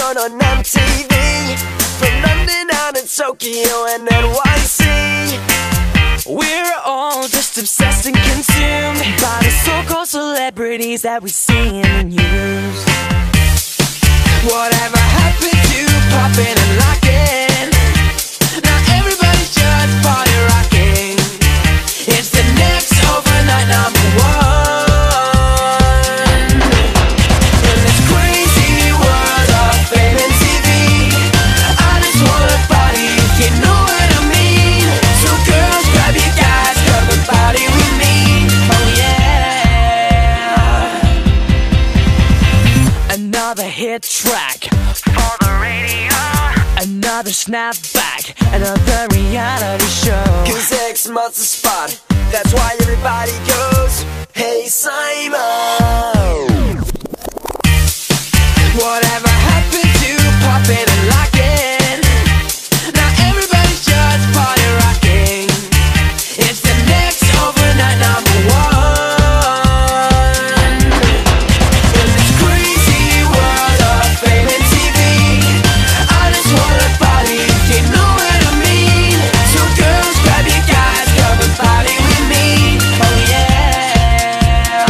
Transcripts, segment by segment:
shown on MTV, from London down to Tokyo and NYC. We're all just obsessed and consumed by the so-called celebrities that we see in the news. Whatever happened to popping and locking? Now everybody's just party rocking. It's the next overnight #1. In this crazy world of fame and TV, I just wanna party, if you know what I mean. So girls, grab your guys, come and party with me. Oh yeah. Another hit track for the radio, another snapback, another reality show. 'Cause X marks the spot, that's why everybody goes, hey Simon. Whatever happened to popping and locking? Now everybody's just party rocking. It's the next overnight #1. In this crazy world of fame and TV, I just wanna party, if you know what I mean. So girls, grab your guys, come and party with me. Oh yeah.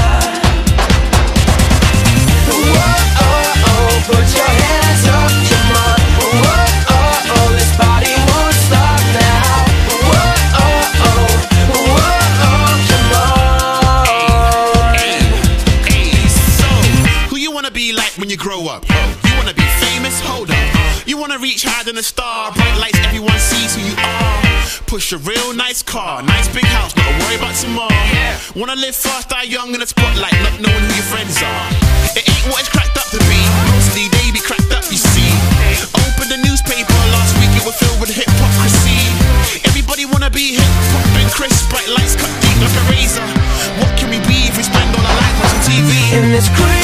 Whoa, oh, oh, put your hands up, come on. Whoa, oh, oh, this party won't stop now. Whoa, oh, oh, whoa, oh, come on. Hey, so who you wanna be like when you grow up? You wanna be famous? Hold up. You wanna reach higher than a star, bright lights, everyone sees who you are. Push a real nice car, nice big house, not worry about tomorrow. Wanna live fast, die young in the spotlight, not knowing who your friends are. It ain't what it's cracked up to be, mostly they be cracked up, you see. Open the newspaper last week, it was filled with hypocrisy. Everybody wanna be hip hop and crisp, bright lights cut deep like a razor. What can we be if we spend all our life watching TV? In this crazy